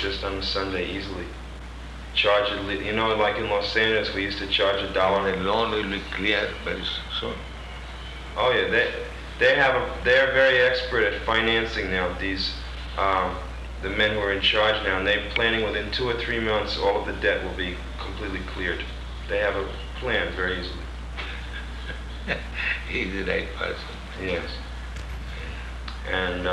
just on a Sunday easily. Charge it, you know, like in Los Angeles, we used to charge $1. The loan will be clear very soon. Oh yeah, they're very expert at financing now. These the men who are in charge now, and they're planning within 2 or 3 months all of the debt will be completely cleared. They have a plan very easily. He's the right person. Yes. And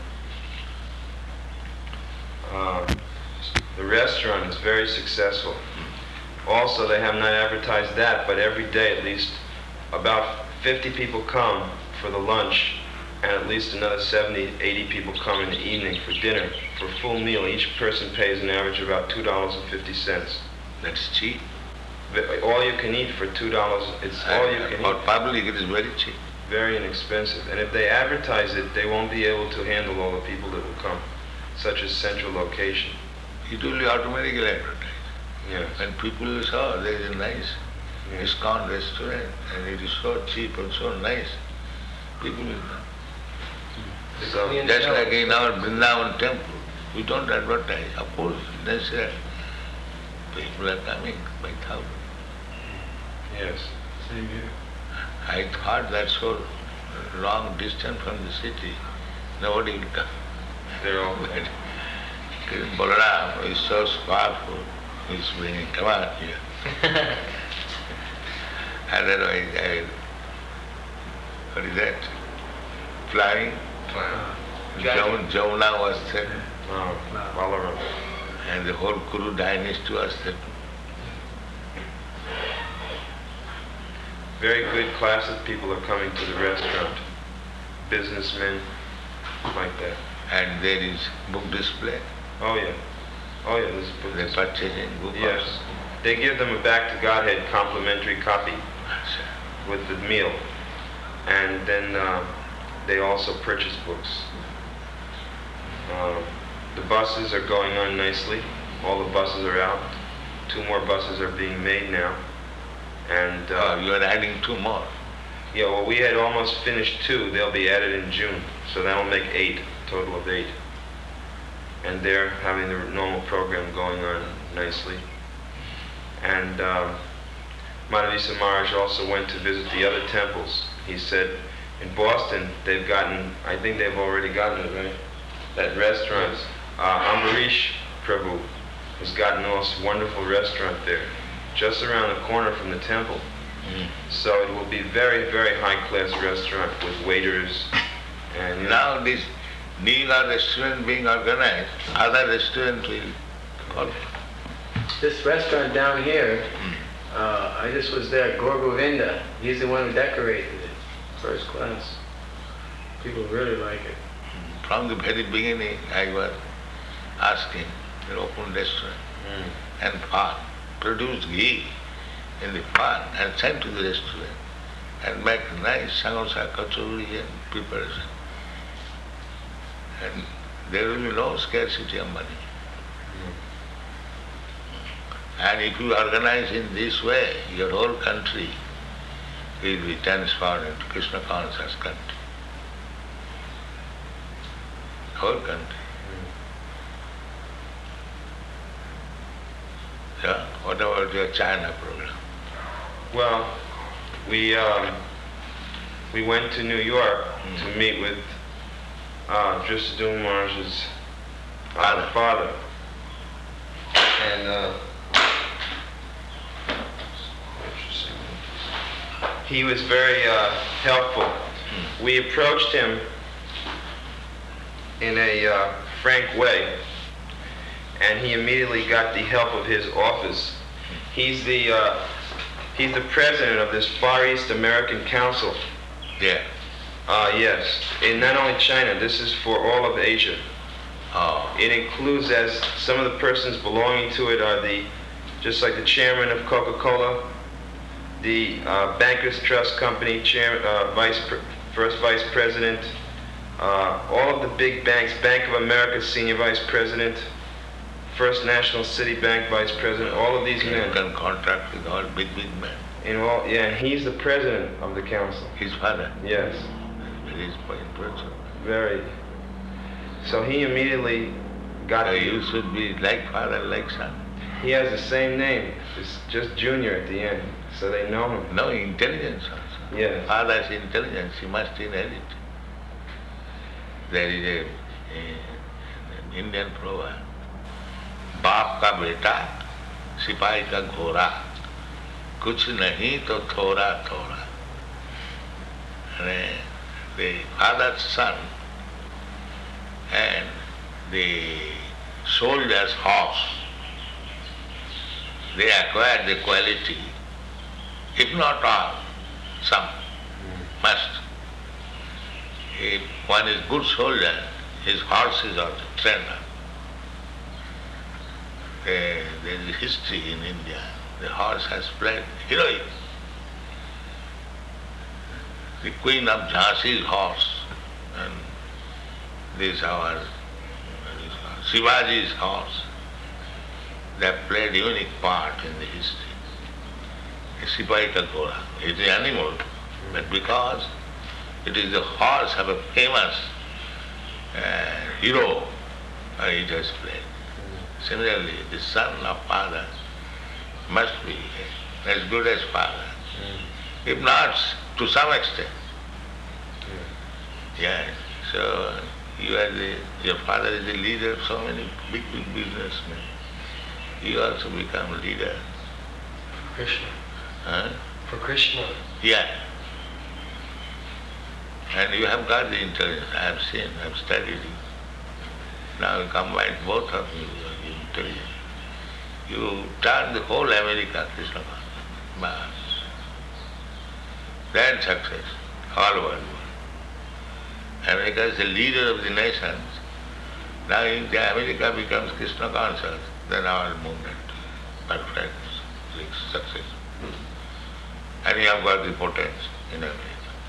the restaurant is very successful. Also, they have not advertised that, but every day at least about 50 people come for the lunch, and at least another 70, 80 people come in the evening for dinner. For a full meal, each person pays an average of about $2.50. That's cheap. All you can eat for $2. It's all you can for eat. public, it is very cheap. Very inexpensive. And if they advertise it, they won't be able to handle all the people that will come. Such a central location. It will be automatically advertised. Yes. When people saw there is a nice Yes. ISKCON restaurant and it is so cheap and so nice, people will come. So, Just like in our Vrindavan temple, we don't advertise. Of course, necessary. People are coming by thousands. yes. Same here. I thought that's so long distance from the city, nobody will come. They're all But Balaram is so powerful, he's bringing, come on here. Otherwise, what is that? Flying? Jamuna was there, Balaram. and the whole Kuru dynasty was there. Very good class of people are coming to the restaurant. Businessmen, like that. And there is book display. Oh yeah. Oh yeah, this is book. They're purchasing book Yes. also. They give them a Back to Godhead complimentary copy with the meal. And then they also purchase books. The buses are going on nicely. All the buses are out. 2 more buses are being made now. And You are adding 2 more. yeah, well, we had almost finished 2. They'll be added in June. So that'll make 8, total of 8. And they're having the normal program going on nicely. And Madhavisa Maharaj also went to visit the other temples. He said in Boston, they've gotten, I think they've already gotten it, right? That restaurant, Ambarish Prabhu has gotten this wonderful restaurant there, just around the corner from the temple. So it will be very, very high-class restaurant with waiters and you know, Now this Neela restaurant being organized, other restaurant will follow. This restaurant down here, I just was there, Gaur Govinda. He's the one who decorated it. First class. People really like it. From the very beginning, I was asking an open restaurant and farm, produce ghee in the farm and send to the restaurant and make nice samosa, kachori and preparation. And there will be no scarcity of money. And if you organize in this way, your whole country will be transformed into Krishna conscious country. Whole country. Yeah. What about your China program? well, we went to New York to meet with Drishadum Maharaj's father. And he was very helpful. We approached him in a frank way, and he immediately got the help of his office. He's the president of this Far East American Council. Yeah. Yes, in not only China, this is for all of Asia. Oh. It includes, as some of the persons belonging to it are just like the chairman of Coca-Cola, the Bankers Trust Company chairman, first vice president, all of the big banks, Bank of America senior vice president, First National City Bank vice president, all of these You men. can contract with all big men. And he's the president of the council. His father. Yes, Very important person. very. So he immediately got So the, you should be like father, like son. he has the same name, it's just Junior at the end, so they know him. No intelligence also. Yes. Father's intelligence, he must inherit. There is an Indian proverb, बाप का बेटा सिपाही का घोड़ा कुछ नहीं तो थोड़ा थोड़ा. The father's son and the soldier's horse, they acquire the quality, if not all, some must. If one is good soldier, his horse is also trained up. There is history in India. The horse has played heroic. The Queen of Jhansi's horse and this our Shivaji's horse, they have played unique part in the history. Sipahi ka ghoda, it is an animal, but because it is the horse of a famous hero, it has played. Similarly, the son of father must be as good as father, if not to some extent. Yes. So your father is the leader of so many big businessmen. You also become leader. Krishna. Huh? For Krishna. Yeah. And you have got the intelligence. I have seen, I have studied you. Now you combine both of you, your intelligence. You turn the whole America, Krishna consciousness. Then success, all over the world. America is the leader of the nations. Now if America becomes Krishna conscious, then our movement perfect success. And you have got the potential in America.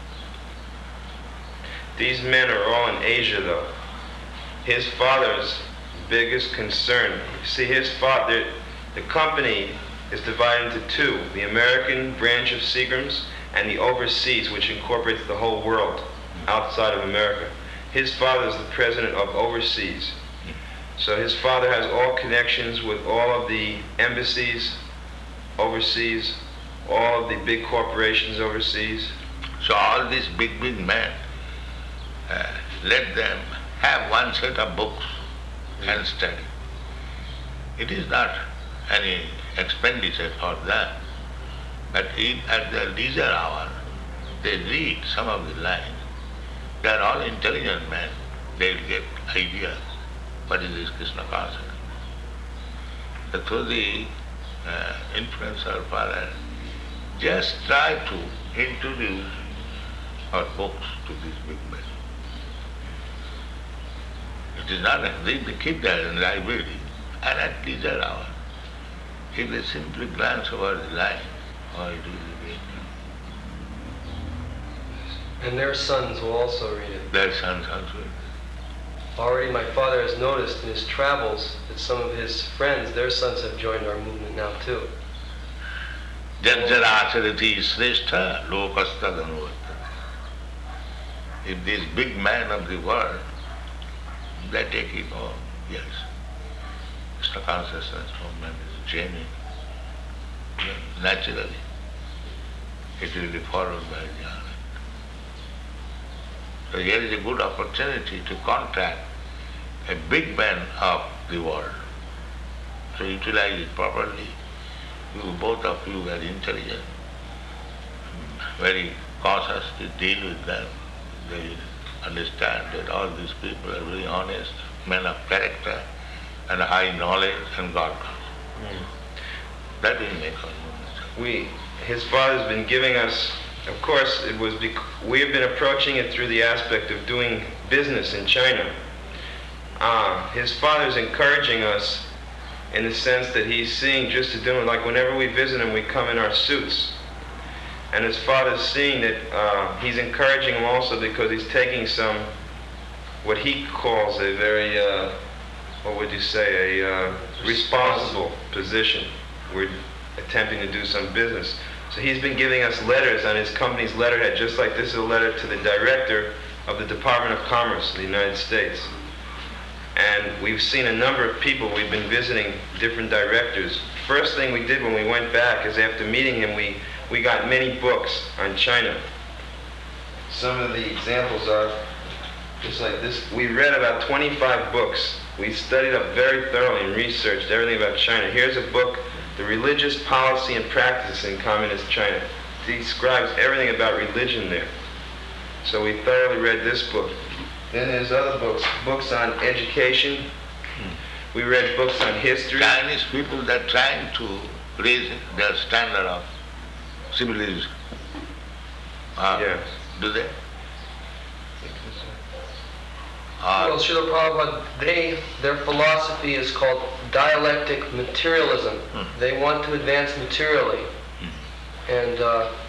These men are all in Asia though. His father's biggest concern, see his father, the company is divided into two, the American branch of Seagram's and the overseas, which incorporates the whole world outside of America. His father is the president of overseas. So his father has all connections with all of the embassies overseas, all of the big corporations overseas. So all these big men, let them have one set of books and study. It is not any expenditure for them, but at their leisure hour, they read some of the lines. They are all intelligent men. They will get ideas. What is this Krishna consciousness? So through the influence of our father, just try to introduce our books to these big men. It is not they keep that in the library and at leisure hour. If they simply glance over the line, oh, it will be great. And their sons will also read it. Their sons also. Already my father has noticed in his travels that some of his friends, their sons have joined our movement now too. Janjara acharati srestha lokasta dhanuvata. If these big men of the world, they take it, oh, yes, Krishna consciousness movement is genuine. Naturally, it will be followed by the other. So here is a good opportunity to contact a big man of the world. So utilize it properly. You, both of you, very intelligent, very cautious to deal with them. They understand that all these people are very honest, men of character and high knowledge and God consciousness. That will make our movement. His father's been giving us, of course, we have been approaching it through the aspect of doing business in China. His father's encouraging us in the sense that he's seeing just to do it, like whenever we visit him, we come in our suits. And his father's seeing that he's encouraging him also because he's taking some, what he calls a very, what would you say, a responsible position. We're attempting to do some business. So he's been giving us letters on his company's letterhead, just like this is a letter to the director of the Department of Commerce of the United States. And we've seen a number of people. We've been visiting different directors. First thing we did when we went back is after meeting him, we got many books on China. Some of the examples are just like this. We read about 25 books. We studied up very thoroughly and researched everything about China. Here's a book, The Religious Policy and Practice in Communist China. It describes everything about religion there. So we thoroughly read this book. Then there's other books on education. We read books on history. Chinese people, they're trying to raise their standard of civilization. Yes. Do they? Well, Srila Prabhupada, their philosophy is called dialectic materialism. They want to advance materially. And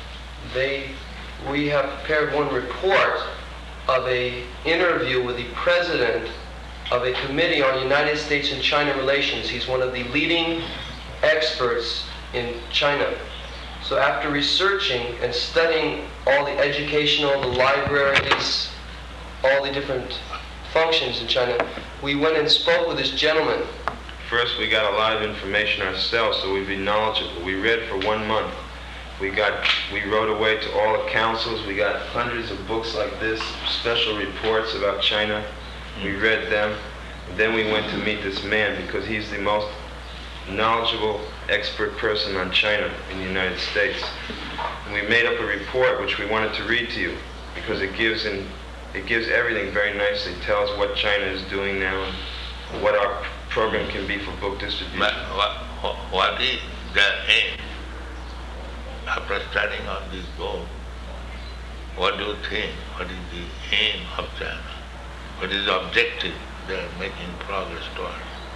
we have prepared one report of an interview with the president of a committee on United States and China relations. He's one of the leading experts in China. So after researching and studying all the educational, the libraries, all the different functions in China, we went and spoke with this gentleman. First, we got a lot of information ourselves, so we'd be knowledgeable. We read for 1 month. We wrote away to all the councils. We got hundreds of books like this, special reports about China. We read them. And then we went to meet this man because he's the most knowledgeable, expert person on China in the United States. And we made up a report which we wanted to read to you because it gives everything very nicely. It tells what China is doing now and what our program can be for book distribution. What is their aim? After studying on this book, what do you think? What is the aim of China? What is the objective they are making progress towards?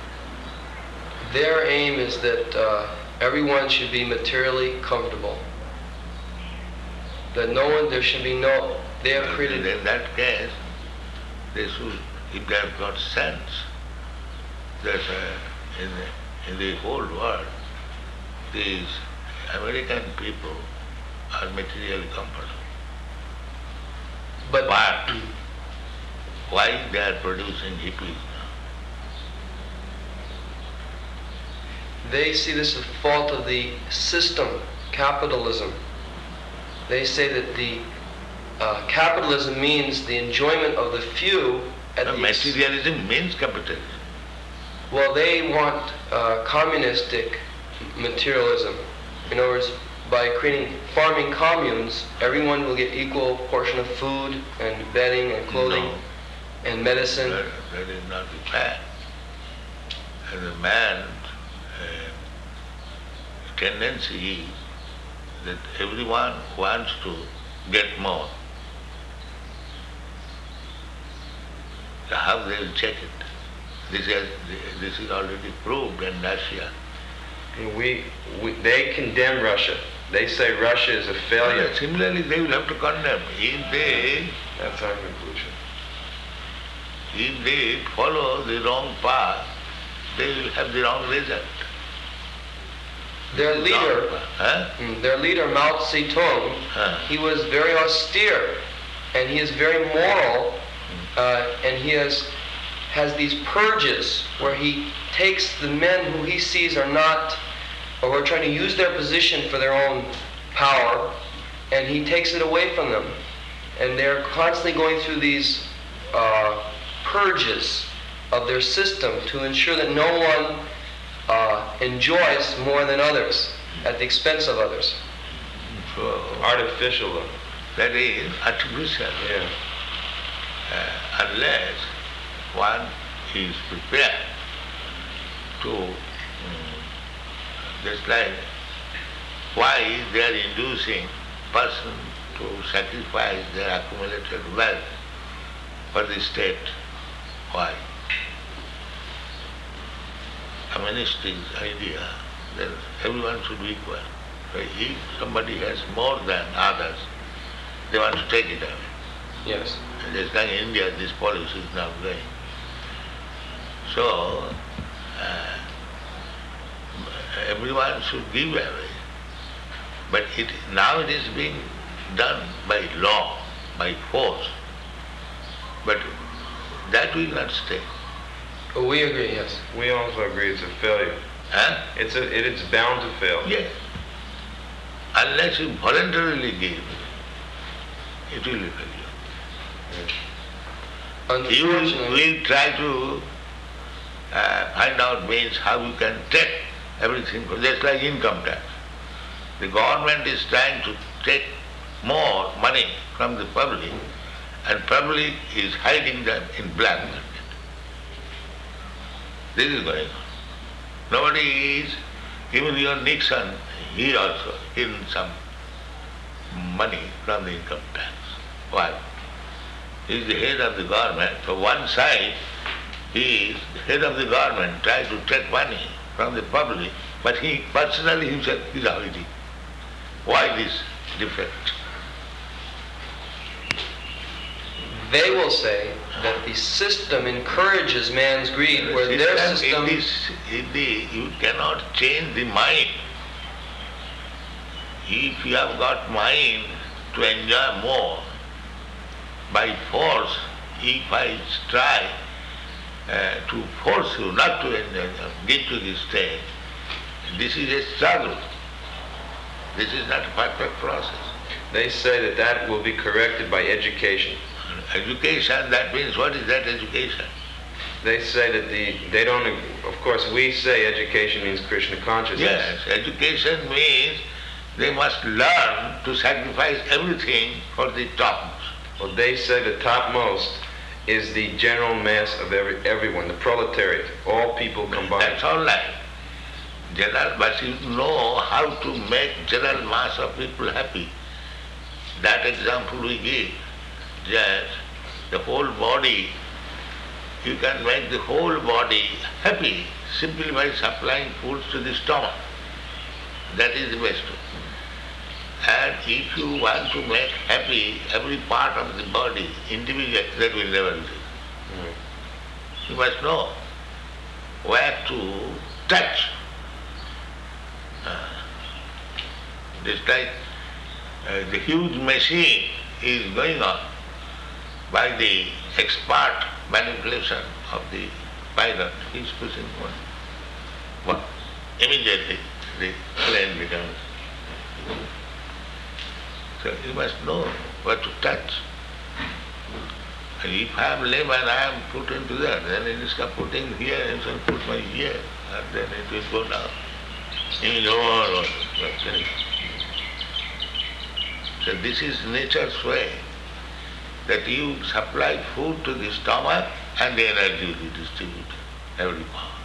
Their aim is that everyone should be materially comfortable. That there should be no, they have created... In that case, they should, if they have got sense, that in the whole world, these American people are materially comfortable. But why they are producing hippies now? They see this as a fault of the system, capitalism. They say that the capitalism means the enjoyment of the few at the materialism means capitalism. Well, they want communistic materialism. In other words, by creating farming communes, everyone will get equal portion of food and bedding and clothing and medicine. That is not the fact. And the man's tendency is that everyone wants to get more. So how they will check it? This is already proved in Russia. They condemn Russia. They say Russia is a failure. Similarly, they will have to condemn. That's our conclusion. If they follow the wrong path, they will have the wrong result. Their leader, Mao Zedong, he was very austere, and he is very moral, and he has these purges where he takes the men who he sees are not, or who are trying to use their position for their own power, and he takes it away from them. And they're constantly going through these purges of their system to ensure that no one enjoys more than others at the expense of others. So, artificial. That is artificial. Yeah. Unless one is prepared to, just like why they are inducing person to sacrifice their accumulated wealth for the state. Why? Communistic idea that everyone should be equal. So if somebody has more than others, they want to take it away. Yes. Just like in India, this policy is now going. So, everyone should give away. But now it is being done by law, by force. But that will not stay. But we agree, yes. We also agree it's a failure. Huh? It's bound to fail. Yes. Unless you voluntarily give, it will be failure. You Unfortunately, will try to find out means how you can take everything, just like income tax. The government is trying to take more money from the public, and public is hiding them in black market. This is going on. Nobody is, even your Nixon, he also hidden some money from the income tax. Why? He is the head of the government. For one side, he is the head of the government, tries to take money from the public, but he personally himself is hiding. Why this defect? they will say that the system encourages man's greed, where their system... You cannot change the mind. If you have got mind to enjoy more, by force, if I try to force you not to enjoy, get to this stage, this is a struggle. This is not a perfect process. They say that will be corrected by education. Education, that means, what is that education? They say that they don't, of course we say education means Krishna consciousness. Yes, education means they must learn to sacrifice everything for the topmost. Well, they say the topmost is the general mass of everyone, the proletariat, all people combined. That's all right. General, but you know how to make general mass of people happy. That example we give. Just the whole body, you can make the whole body happy simply by supplying foods to the stomach. That is the best. And if you want to make happy every part of the body individually, that will never do. You must know where to touch. Just like the huge machine is going on by the expert manipulation of the pilot. He is pushing one. Immediately the plane becomes. So you must know what to touch. And if I am layman, I am put into that. Then instead of putting here, I shall put my here, and then it will go down. So this is nature's way, that you supply food to the stomach and the energy will be distributed every part.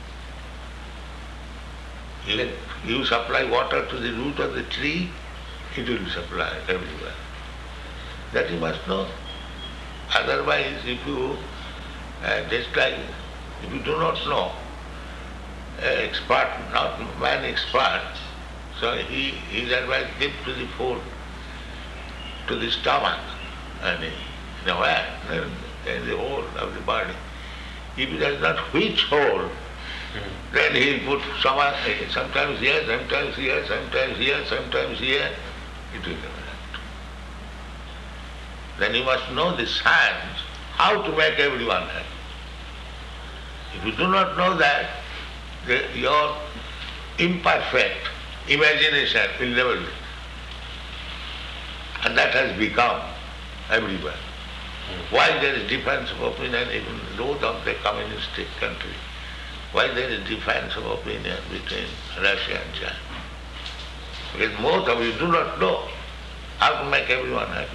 You supply water to the root of the tree, it will be supplied everywhere. That you must know. Otherwise, if you, just like, if you do not know, expert, not man expert, so he is advised give to the food, to the stomach, and in a way, in the whole of the body. If he does not which hole, then he will put stomach, sometimes here, sometimes here, sometimes here, sometimes here, it will never act. Then you must know the science, how to make everyone happy. If you do not know that, your imperfect imagination will never do. And that has become everywhere. Why there is difference of opinion even in both of the communistic countries? Why there is difference of opinion between Russia and China? Because most of you do not know how to make everyone happy.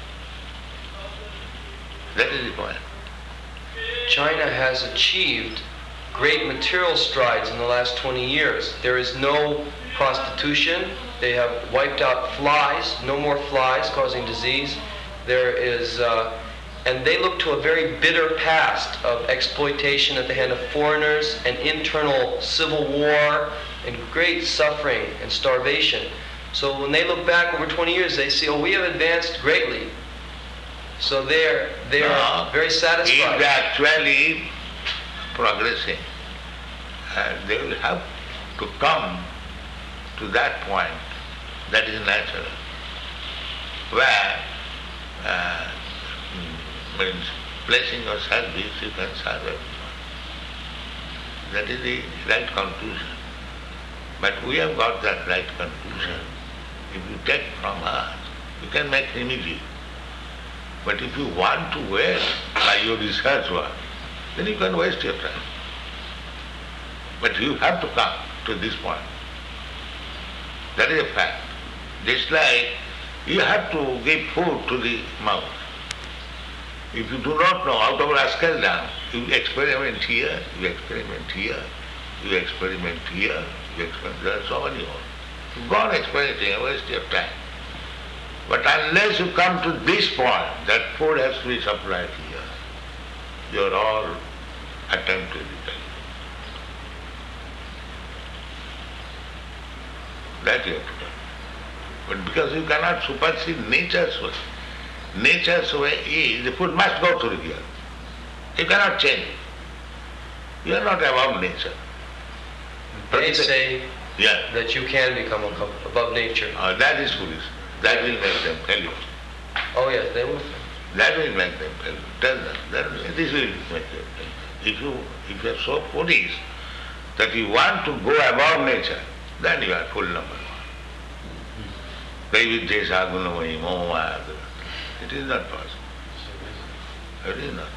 That is the point. China has achieved great material strides in the last 20 years. There is no prostitution. They have wiped out flies, no more flies causing disease. There is, and they look to a very bitter past of exploitation at the hand of foreigners and internal civil war and great suffering and starvation. So when they look back over 20 years, they see, oh, we have advanced greatly. So they are very satisfied. If they are actually progressing, they will have to come to that point that is natural, where means placing your service, you can serve everyone. That is the right conclusion. But we have got that right conclusion. If you take from us, you can make immediate. But if you want to waste by your research work, then you can waste your time. But you have to come to this point. That is a fact. Just like you have to give food to the mouth. If you do not know, out of rascal down, you experiment here, you experiment here, you experiment here, you experiment. There are so many more. You go on experimenting and waste your time. But unless you come to this point, that food has to be supplied here, your all attempt will be taken. That you have to do. But because you cannot supersede nature's way. Nature's way is the food must go through here. You cannot change it. You are not above nature. They say Yeah. that you can become above nature. That is foolish. That will make them tell you. Oh yes, they will. That will make them tell you. Tell them. This will make them tell you. If you are so foolish that you want to go above nature, then you are full number one. Daividdesha gunamayi mamamaya. It is not possible. It is not.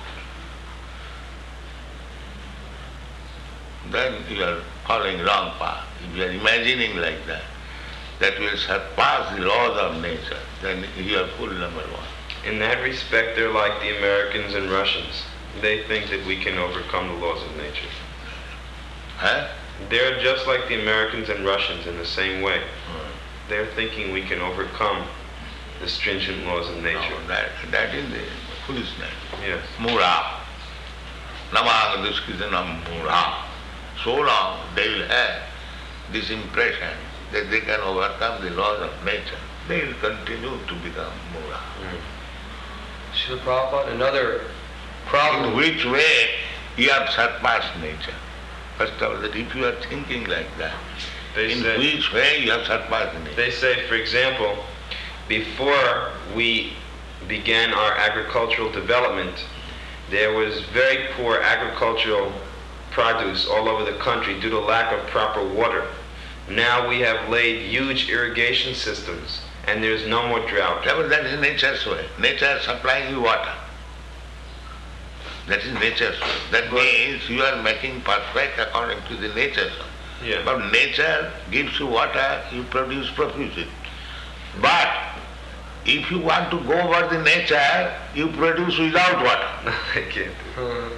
Then you are following wrong path. If you are imagining like that will surpass the laws of nature, then you are full number one. In that respect, they're like the Americans and Russians. They think that we can overcome the laws of nature. Huh? They're just like the Americans and Russians in the same way. They're thinking we can overcome the stringent laws of nature. No, that is the foolishness. Yes. Mura. Namaga duskritanam mura. So long they will have this impression that they can overcome the laws of nature. They will continue to become mura. Srila Prabhupada, another In problem. which way you have surpassed nature? First of all, that if you are thinking like that, They in say, which way you have surpassed nature? they say, for example, before we began our agricultural development, there was very poor agricultural produce all over the country due to lack of proper water. Now we have laid huge irrigation systems and there's no more drought. Yeah, but that is nature's way. Nature supplying you water. That is nature's way. That means you are making perfect according to the nature's way. Yeah. But nature gives you water, you produce profusely. But if you want to go over the nature, you produce without water. I can't do it.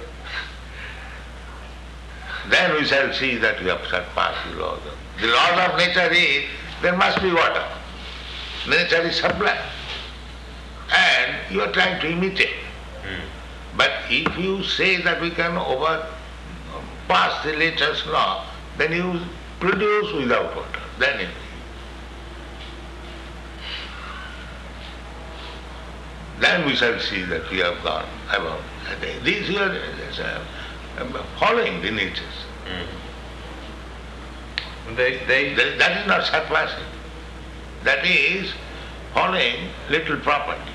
Then we shall see that we have surpassed the laws of. The laws of nature is, there must be water. Nature is supply. And you are trying to imitate. But if you say that we can pass the nature's law, then you produce without water. Then we shall see that we have gone above. This you are following the natures. That is not surpassing. That is following little property.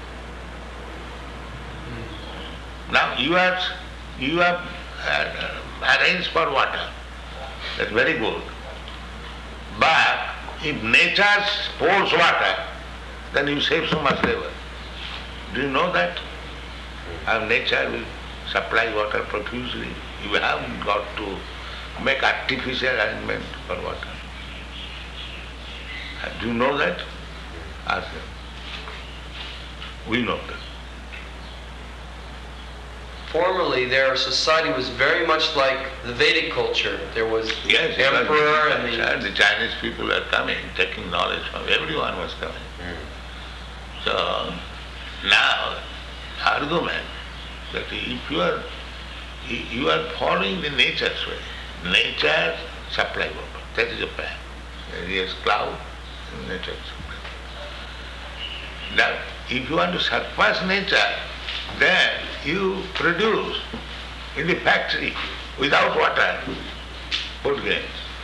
Now you have arranged for water. That's very good. But if nature pours water, then you save so much labor. Do you know that? How nature will supply water profusely. You haven't got to make artificial arrangement for water. Do you know that? Ask them. We know that. Formerly, their society was very much like the Vedic culture. There was Yes, emperor and the Chinese people were coming, taking knowledge from everyone was coming. So now argument that if you are following the nature's way, nature supply water. That is a fact. There is cloud, nature supply. Now, if you want to surpass nature, then you produce in the factory without water food grains.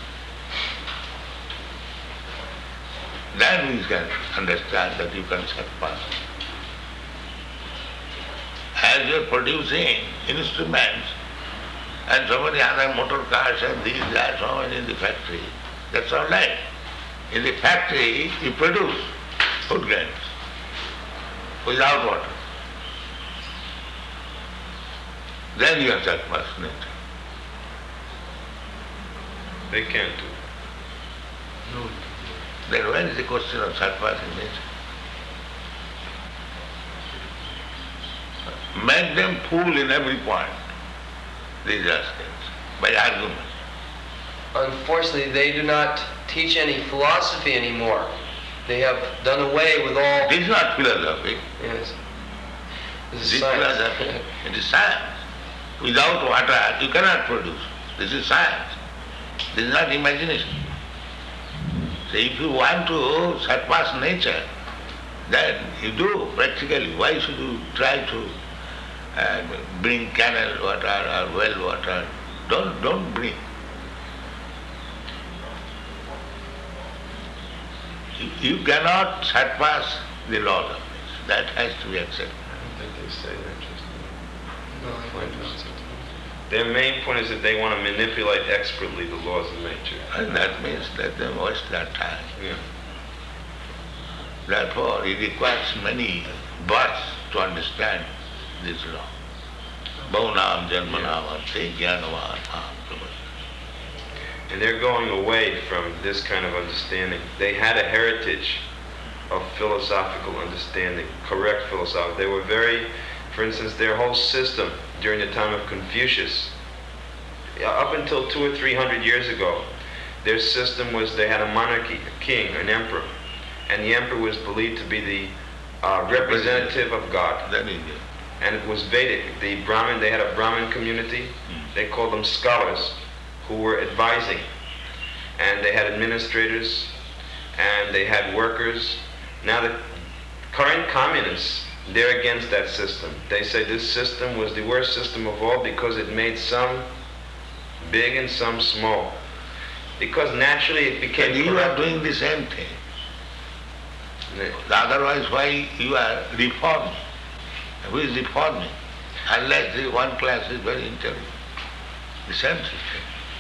Then we can understand that you can surpass. As you are producing instruments and so many other motor cars and these, that, so many in the factory. That's all right. In the factory, you produce food grains without water. Then you have surplus nature. They can't do it. No. Then when is the question of surplus in nature? Make them fool in every point, these rascals, by argument. Unfortunately, they do not teach any philosophy anymore. They have done away with all. This is not philosophy. Yes. This This is is science. philosophy. It is science. Without water, you cannot produce. This is science. This is not imagination. So if you want to surpass nature, then you do practically. Why should you try to bring canal water or well water? Don't bring. You cannot surpass the laws of nature. That has to be accepted. I don't think they say that just No, I don't know. Their main point is that they want to manipulate expertly the laws of nature. And that means let them waste their time. Yeah. Therefore, it requires many births to understand this law. Bhavanam janmanam arte jnanavan maham. And they're going away from this kind of understanding. They had a heritage of philosophical understanding, correct philosophy. They were very, for instance, their whole system during the time of Confucius, up until 200 or 300 years ago, their system was they had a monarchy, a king, an emperor, and the emperor was believed to be the representative of God. That is it. And it was Vedic. The Brahmin, they had a Brahmin community. They called them scholars who were advising. And they had administrators, and they had workers. Now the current communists, they're against that system. They say this system was the worst system of all because it made some big and some small. Because naturally it became And you are corrupt. doing the same thing. Otherwise, why you are reforming? Who is reforming? Unless the one class is very intelligent. The same system.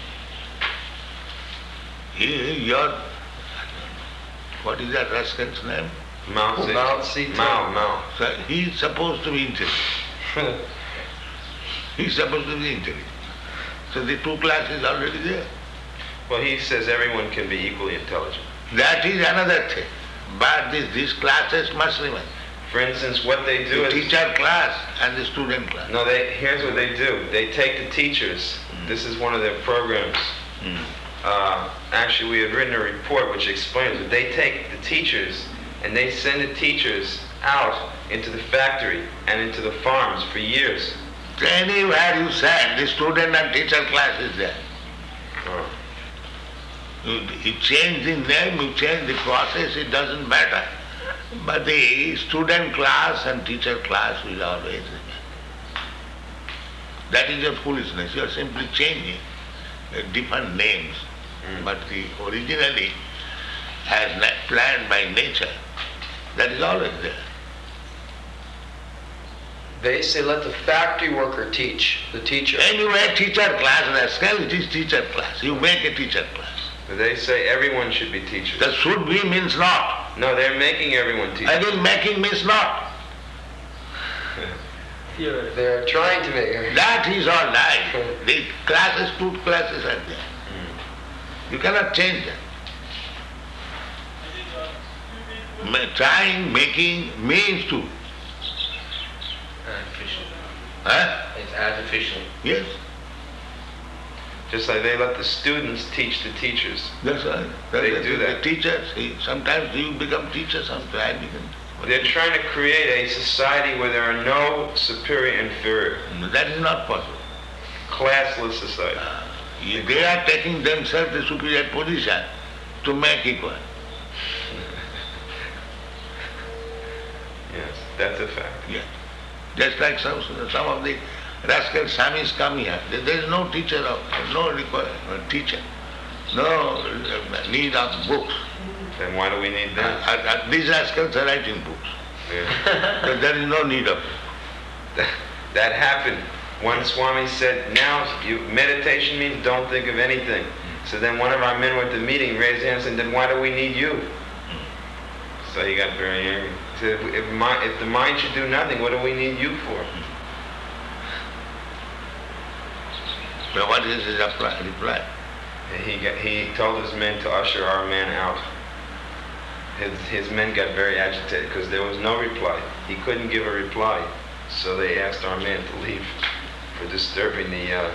What is that rascal's name? Mao Zedong. Mao Zedong. Mao. So he is supposed to be intelligent. He is supposed to be intelligent. So the two classes already there. Well, he says everyone can be equally intelligent. That is another thing. But these classes must remain. For instance, what they do The is... teacher class and the student class. No, here's what they do. They take the teachers. This is one of their programs. Actually, we had written a report which explains it. They take the teachers and they send the teachers out into the factory and into the farms for years. Anywhere you send, the student and teacher class is there. Oh. You change the name, you change the process, it doesn't matter. But the student class and teacher class will always remain. That is your foolishness. You are simply changing different names. But the originally, as planned by nature, that is always there. They say let the factory worker teach, the teacher. Anyway, teacher class, rascal, it is teacher class. You make a teacher class. They say everyone should be teachers. The should be means not. No, they're making everyone teachers. Again, making means not. They're trying to make it. That is all right. The classes, two classes are there. You cannot change that. Trying, making means to. Artificial. Huh? It's artificial. Yes, Just like they let the students teach the teachers. that's right. They do that. The teachers, sometimes you become teacher, sometimes I become. They're trying to create a society where there are no superior and inferior. That is not possible. Classless society. They are taking themselves the superior position to make equal. Yes, that's a fact. Yes. Just like some of the rascal Swamis come here. There is no teacher, teacher, no need of books. Then why do we need them? These rascals are writing books. Yeah. So there is no need of That happened One Swami said, now meditation means don't think of anything. So then one of our men went to the meeting, raised his hand and said, then why do we need you? So he got very angry. He said, if the mind should do nothing, what do we need you for? So what is his reply? He told his men to usher our man out. His men got very agitated because there was no reply. He couldn't give a reply. So they asked our man to leave for disturbing the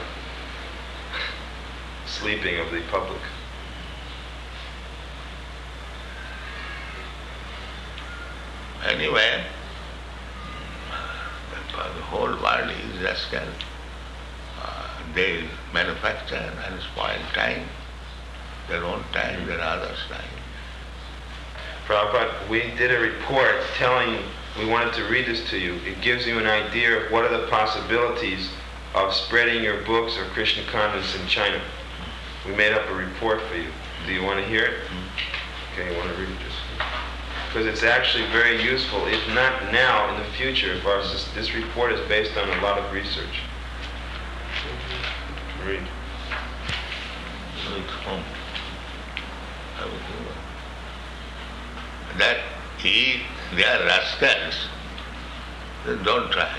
sleeping of the public. Anyway, the whole world is rascal. They manufacture and spoil time, their own time, their others' time. Prabhupada, we did a report telling, we wanted to read this to you. It gives you an idea of what are the possibilities of spreading your books or Krishna consciousness in China. We made up a report for you. Do you want to hear it? Okay, you want to read this? Because it's actually very useful, if not now, in the future, if this report is based on a lot of research. Read. It's home. That they are rascals, then don't try.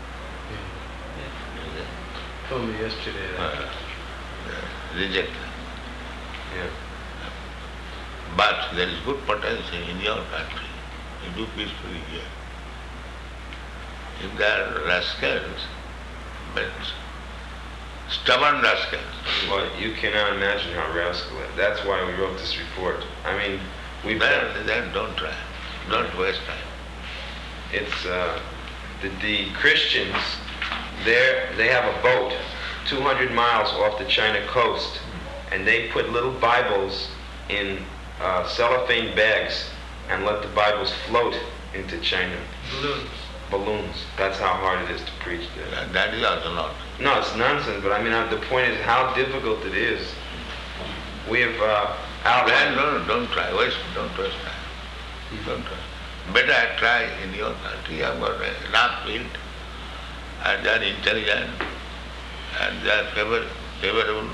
Told me yesterday that. Reject. Yeah. But there is good potential in your country. You do peacefully here. If they are rascals, means stubborn rascals. Well, you cannot imagine how rascal it is. That's why we wrote this report. I mean, we've done... Then don't try. Don't waste time. It's the Christians. They have a boat 200 miles off the China coast, and they put little Bibles in cellophane bags and let the Bibles float into China. Balloons. That's how hard it is to preach there. That is also not. No, it's nonsense. But I mean, the point is how difficult it is. We have outlined. No, don't try. Don't waste time. Don't try. Better try in your country. You have got enough field, and they are intelligent, and they are favorable.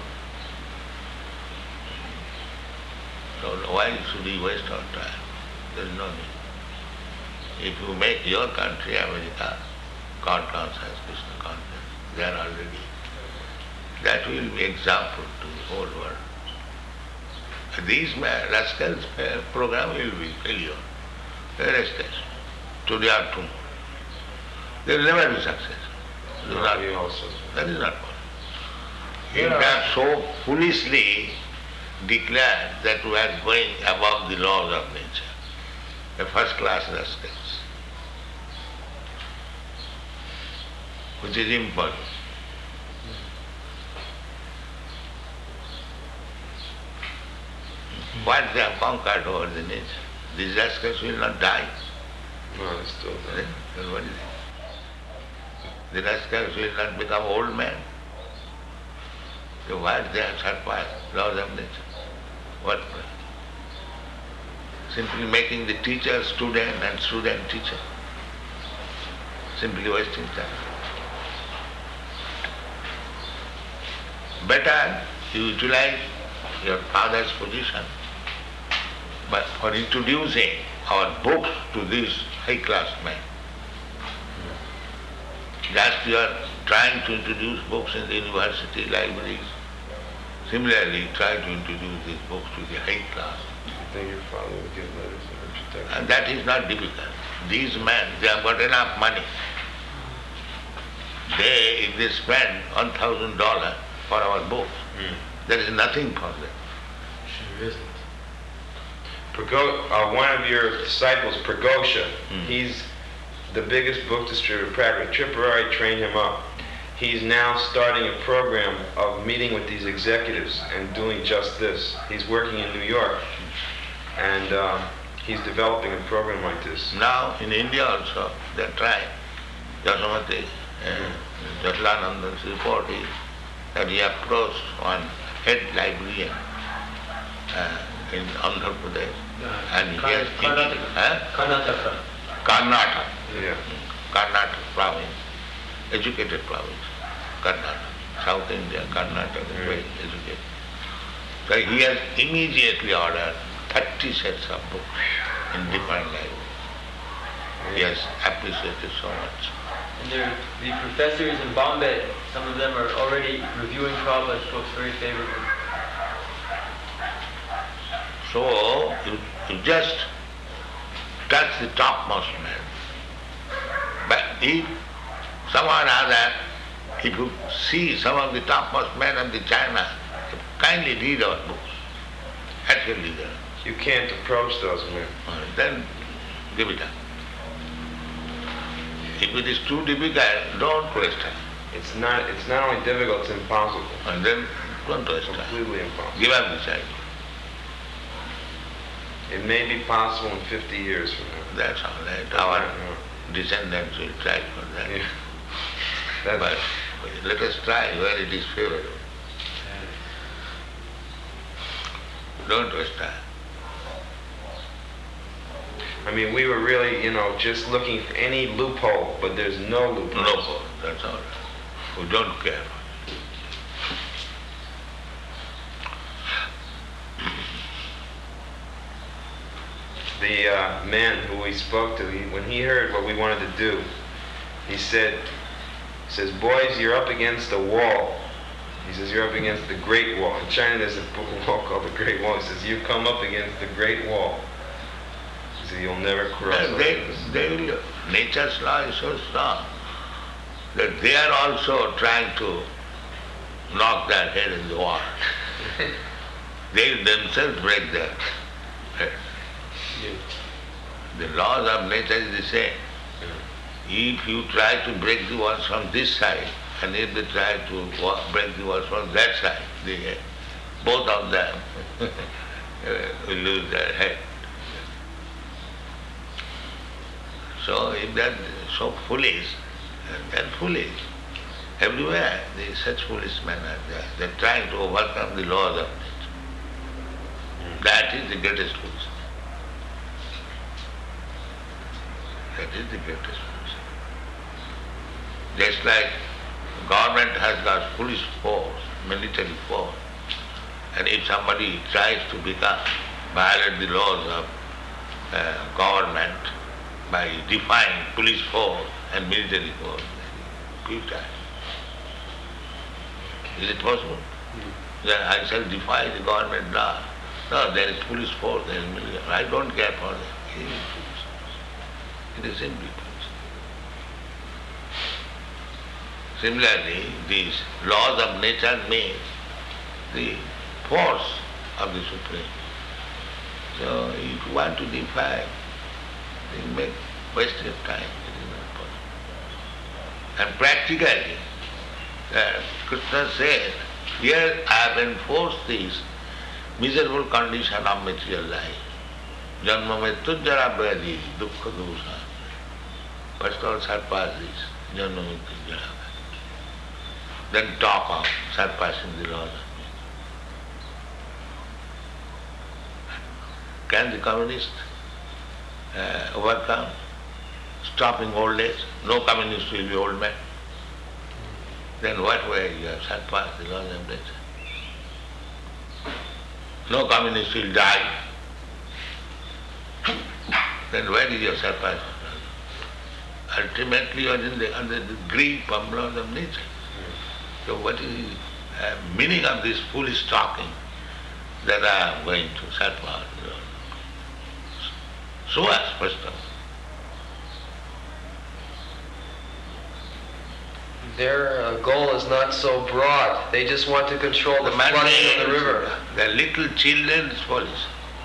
So why should we waste our time? There is no need. If you make your country, America, God conscious, Krishna conscious, they are already. That will be example to the whole world. These rascals' program will be failure. They are rascals. Today or tomorrow. They will never be successful. That is not possible. If they have so foolishly declared that we are going above the laws of nature, a first-class rascals, which is impossible. What they have conquered over the nature, these rascals will not die. No, it's still there. Then what is it? The rascals will not become old men. So why they have surpassed laws of nature? What? Simply making the teacher student and student teacher. Simply wasting time. Better you utilize your father's position but for introducing our books to these high-class men. Just you are trying to introduce books in the university libraries. Similarly, try to introduce these books to the high class. You think your father would give letters of introduction? And that is not difficult. These men, they have got enough money. If they spend $1,000 for our books, there is nothing for them. Sure isn't. One of your disciples, Pragosha, he's the biggest book distributor practically. Tripurari trained him up. He's now starting a program of meeting with these executives and doing just this. He's working in New York, and he's developing a program like this. Now in India also, they are trying. Yasomati, Jatlanandan's report is that he approached one head librarian in Andhra Pradesh, and he has Karnataka. Yeah. Karnataka province, educated province. Karnataka, South India, Karnataka, very educated. So he has immediately ordered 30 sets of books in different languages. He has appreciated so much. And the professors in Bombay, some of them are already reviewing Prabhupada's books very favorably. So you just touch the topmost man. But if someone other, if you see some of the topmost men of the China, kindly read our books. Actually, You can't approach those men. then give it up. If it is too difficult, don't waste time. It's not only difficult, it's impossible. And then don't waste time. Completely impossible. Give up this idea. It may be possible in 50 years from now. That's all right. But Our not now. descendants will try for that. Yeah. That's, But let us try where it is favorable. Don't waste time. I mean, we were really, just looking for any loophole, but there's no loophole. No, that's all right. We don't care. The man who we spoke to, when he heard what we wanted to do, he says, boys, you're up against a wall. He says, you're up against the Great Wall. In China there's a wall called the Great Wall. He says, you come up against the Great Wall. He says, you'll never cross over this. Nature's law is so strong that they are also trying to knock their head in the wall. They themselves break their head. The laws of nature is the same. If you try to break the walls from this side, and if they try to break the walls from that side, both of them will lose their head. So if they are so foolish, then foolish. Everywhere such foolish men are there. They are trying to overcome the laws of nature. That is the greatest foolishness. That is the greatest foolishness. Just like government has got police force, military force, and if somebody tries to violate the laws of government by defying police force and military force, futile. Is it possible? That I shall defy the government law. No, there is police force, there is military. I don't care for that. It is simply false. Similarly, these laws of nature mean the force of the Supreme. So if you want to defy, then make waste of time. It is not possible. And practically, Krishna said, here I have enforced this miserable condition of material life. Janma mrityu jara vyadhi dukkha dosha. First of all, surpass this. Janma mrityu jara vyadhi. Then talk of surpassing the laws of nature. Can the communist overcome stopping old age? No communist will be old man. Then what way you have surpassed the laws of nature? No communist will die. Then where is your surpassed? Ultimately you are under the grip of laws of nature. So what is the meaning of this foolish talking that I am going to surpass? Show us first of all. Their goal is not so broad. They just want to control the flooding of the river. The little children is foolish.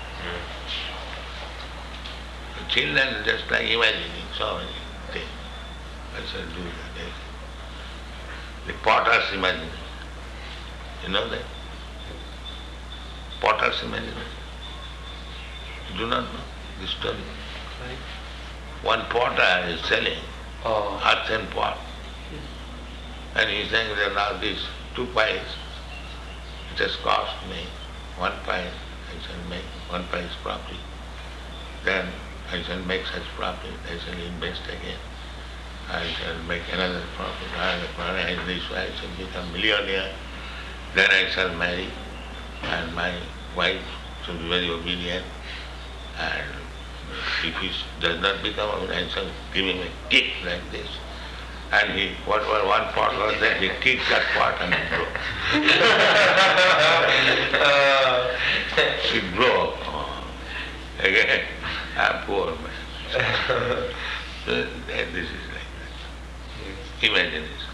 The children are just like imagining so many things. I shall do that. The potter's imagination. You know that? Potter's imagination. You do not know this story. One potter is selling earthen pot. And he is saying that now these 2 pies, it has cost me 1 pie, I shall make 1 pie's profit. Then I shall make such profit, I shall invest again. I shall make another profit, in this way I shall become millionaire, then I shall marry, and my wife should be very obedient, and if he does not become obedient, I shall give him a kick like this. And he, whatever one pot was there, he kicked that pot and it broke. It broke. Oh. Again, I'm poor man. So, this is like that. Imagination.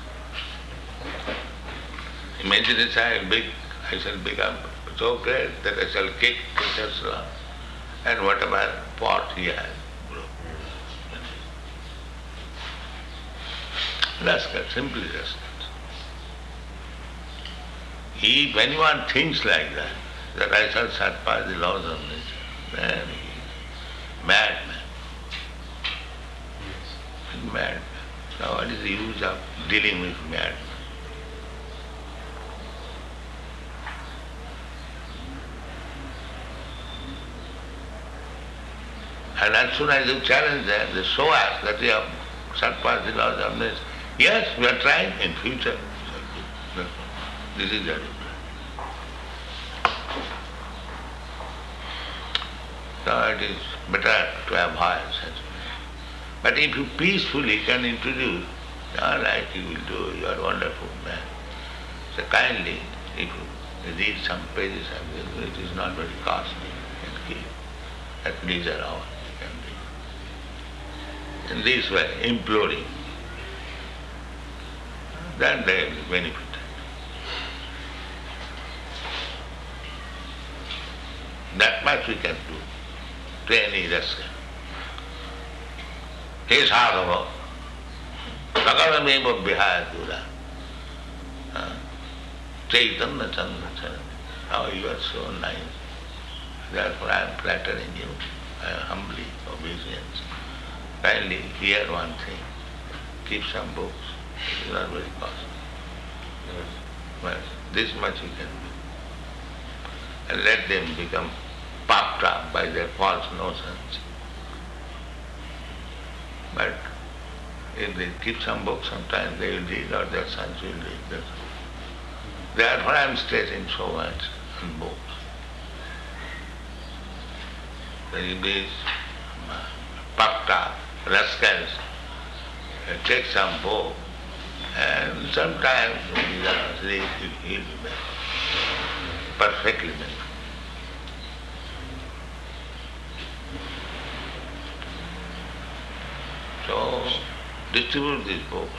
Imagination, I shall become so great that I shall kick Krishna and whatever pot he has. Rascal, simply rascal. If anyone thinks like that I shall surpass the laws of nature, then he is madman. Madman. So what is the use of dealing with madman? And as soon as you challenge them, they show us that they have surpassed the laws of nature. Yes, we are trying in future. This is the reply. So it is better to have higher sense. But if you peacefully can introduce, all right, you will do, you are a wonderful man. So kindly, if you read some pages of this, it is not very costly, you can keep at leisure hour. You can read. In this way, imploring, then they will be benefited. That much we can do to any rascal. He is Sadhava. Sakalameva Vihayadura. Chaitanya Chandra Charan. How you are so nice. Therefore I am flattering you. I am humbly obedient. Kindly hear one thing. Keep some books. It is not very costly. But this much you can do. And let them become puffed up by their false notions. But if they keep some books, sometimes they will read or their sons will read. Therefore I am stressing so much on books. That if these puffed up rascals take some book, and sometimes he'll be perfectly made. So, distribute these books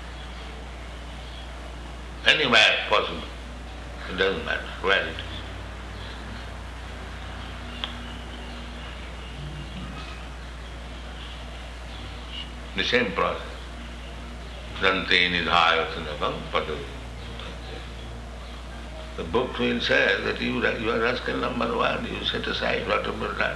anywhere possible. It doesn't matter where it is. The same process. Dante nidhayatanakam padu. The book will say that you are rascal number one, you set aside whatever done.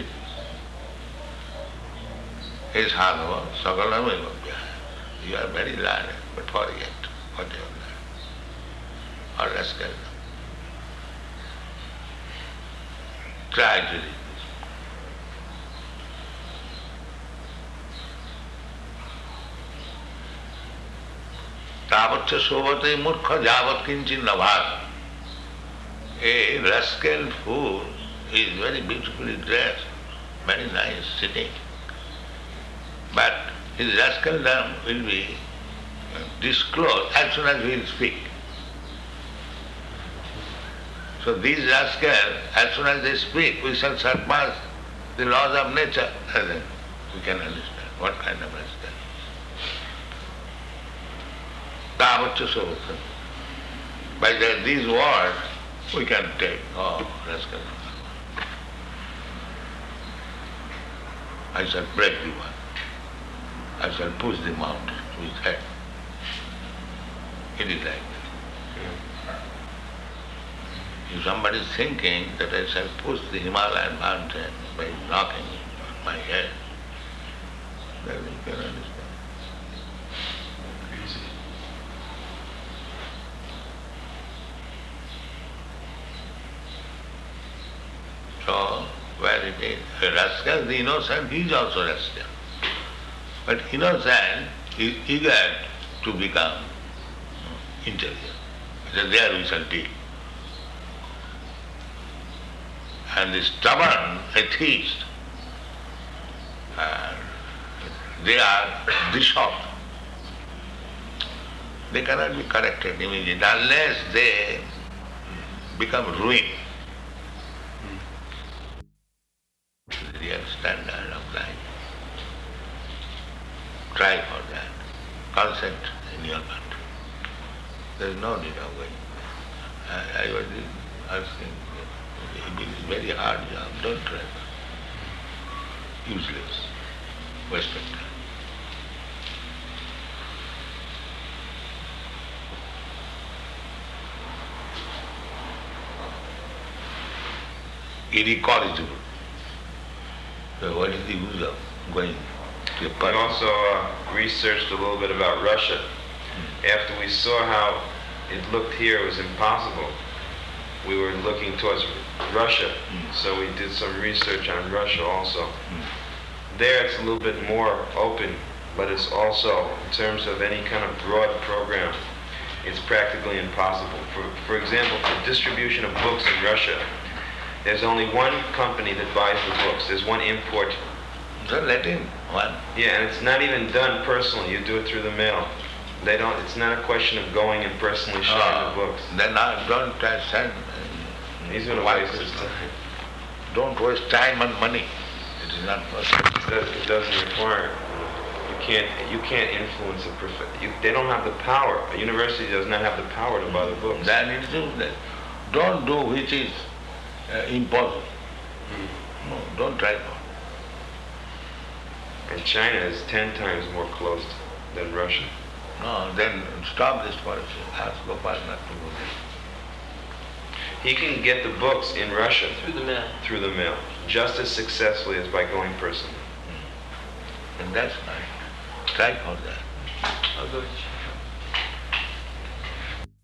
Is Sadhava, Sakalameva Vyaya. You are very learned, but forget what you have learned. Or rascal. Try to read this. Tavatcha sovate murkha javat kinchin nabhat. A rascal fool is very beautifully dressed, very nice sitting. But his rascaldom will be disclosed as soon as he will speak. So these rascals, as soon as they speak, we shall surpass the laws of nature. And then we can understand what kind of rascal. Tavatcha sovata. By these words, we can take, oh, rascal. I shall break the one. I shall push the mountain with his head. It is like that. If somebody is thinking that I shall push the Himalayan mountain by knocking on my head, then you can understand. So, where it is, a rascal, the innocent, he is also rascal. But innocent is eager to become intelligent. So there we shall deal. And the stubborn atheists, they are dissolved. They cannot be corrected immediately unless they become ruin. The real standard of life. Try for that. Consent in your country. There is no need of going. I was asking, it is a very hard job, don't try. Useless. Waste of time. Incorrigible. So what is the use of going to a We person? also researched a little bit about Russia. After we saw how it looked here, it was impossible. We were looking towards Russia, so we did some research on Russia also. There it's a little bit more open, but it's also, in terms of any kind of broad program, it's practically impossible. For example, for distribution of books in Russia, there's only one company that buys the books. There's one import. So let him, one. Yeah, and it's not even done personally. You do it through the mail. They don't. It's not a question of going and personally showing the books. Then I don't send. He's going to waste his time. Don't waste time and money. It is not possible. It doesn't require. You can't influence a they don't have the power. A university does not have the power to buy the books. Then it is useless. Don't do which is impossible. No, don't try for. And China is 10 times more closed than Russia. No, then stop this policy. Ask Gopal not to go there. He can get the books in Russia Through the mail. through the mail just as successfully as by going personally. And that's fine. Try for that. I'll go to